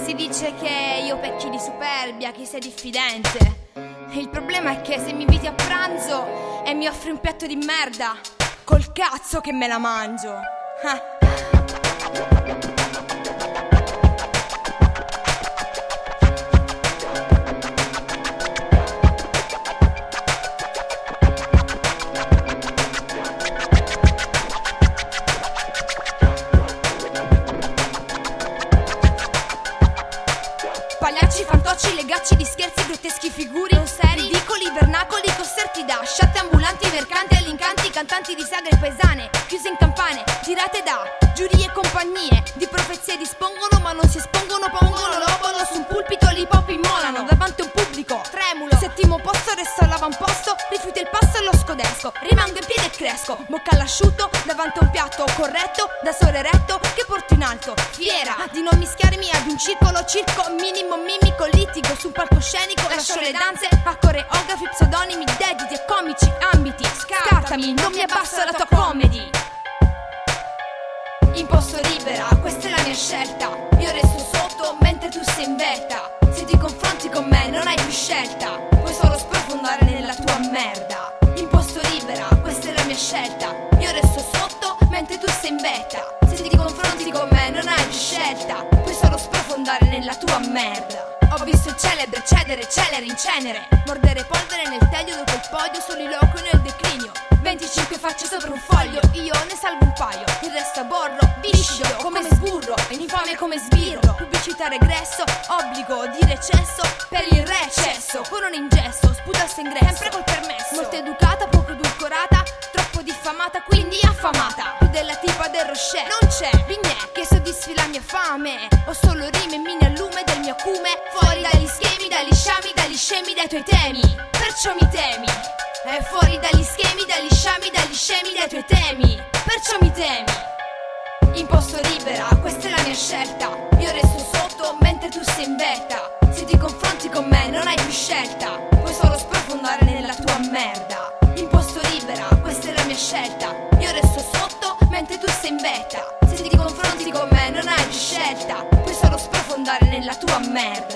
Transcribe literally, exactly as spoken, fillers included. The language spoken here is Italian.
Si dice che io pecchi di superbia, chi sei diffidente. Il problema è che se mi inviti a pranzo e mi offri un piatto di merda, col cazzo che me la mangio. Ah. Pagliacci, fantocci, legacci di scherzi, grotteschi figuri, non seri, ridicoli, vernacoli, concerti da sciatte ambulanti, mercanti all'incanti, cantanti di sagre paesane, chiuse in campane, girate da giurie e compagnie, di profezie dispongono ma non si espongono, pongono l'obolo su un pulpito, l'hip hop immolano davanti a un pubblico tremulo, settimo posto, resto all'avamposto, rifiuto il passo e lo scodesco, rimango in piedi e cresco, bocca all'asciutto, davanti a un piatto corretto, da sole eretto, che porto in alto, fiera di non mischiarmi ad un circolo, circo minimo mimico, litigo sul palcoscenico, lascio le danze a coreografi, pseudonimi, dediti e comici ambiti, scartami, non mi abbasso alla tua comedy. Imposto libera, questa è la mia scelta, io resto sotto mentre tu sei in vetta, se ti confronti con me non hai più scelta, puoi solo sprofondare nella tua merda. Imposto libera, questa è la mia scelta, io resto sotto mentre tu sei in vetta, se ti confronti con me non hai più scelta, puoi solo sprofondare nella tua merda. Ho visto il celebre cedere, celere in cenere, mordere polvere nel tedio dopo il podio, soliloquio nel declinio, venticinque facce sopra un foglio, io ne salvo un paio, il resto borro, viscido come sburro, infame come sbirro, pubblicità regresso, obbligo di recesso per il recesso, con un ingesto, sputasse ingresso, sempre col permesso, molto educata, poco edulcorata, troppo diffamata, quindi affamata, più della tipa del Rocher, non c'è vignè che soddisfi la mia fame, ho solo rime e mini al lume del mio acume, fuori dagli schemi, dagli sciami, dagli scemi, dai tuoi temi, perciò mi temi. È fuori dagli schemi, dagli sciami, dagli scemi, dai tuoi temi, perciò mi temi. Imposto libera, questa è la mia scelta, io resto sotto mentre tu sei in vetta, se ti confronti con me non hai più scelta, puoi solo sprofondare nella tua merda. Imposto libera, questa è la mia scelta, io resto sotto mentre tu sei in vetta, se ti confronti con me non hai più scelta, puoi solo sprofondare nella tua merda.